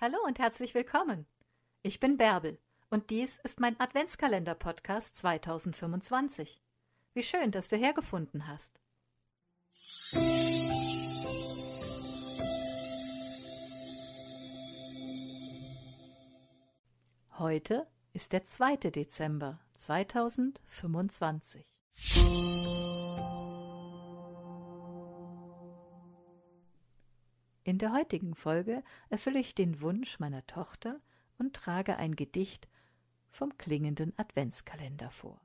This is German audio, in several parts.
Hallo und herzlich willkommen. Ich bin Bärbel und dies ist mein Adventskalender-Podcast 2025. Wie schön, dass du hergefunden hast. Heute ist der 2. Dezember 2025. In der heutigen Folge erfülle ich den Wunsch meiner Tochter und trage ein Gedicht vom klingenden Adventskalender vor.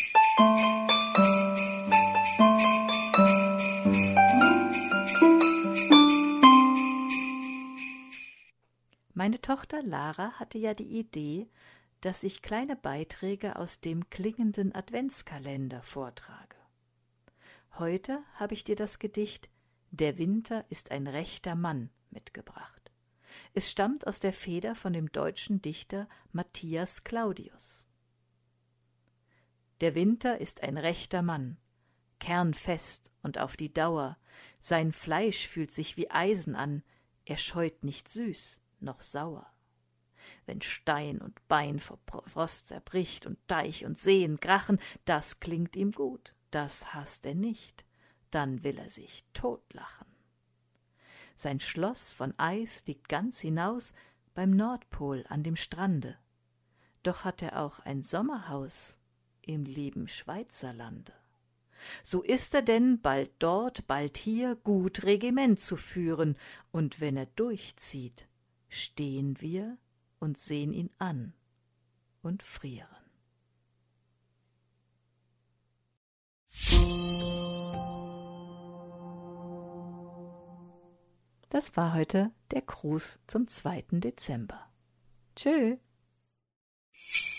Meine Tochter Lara hatte ja die Idee, dass ich kleine Beiträge aus dem klingenden Adventskalender vortrage. Heute habe ich dir das Gedicht »Der Winter ist ein rechter Mann« mitgebracht. Es stammt aus der Feder von dem deutschen Dichter Matthias Claudius. Der Winter ist ein rechter Mann, kernfest und auf die Dauer, sein Fleisch fühlt sich wie Eisen an, er scheut nicht süß noch sauer. Wenn Stein und Bein vor Frost zerbricht und Deich und Seen krachen, das klingt ihm gut, das hasst er nicht, dann will er sich totlachen. Sein Schloss von Eis liegt ganz hinaus beim Nordpol an dem Strande, doch hat er auch ein Sommerhaus im lieben Schweizerlande. So ist er denn bald dort, bald hier gut Regiment zu führen, und wenn er durchzieht, stehen wir und sehen ihn an und frieren. Das war heute der Gruß zum 2. Dezember. Tschö.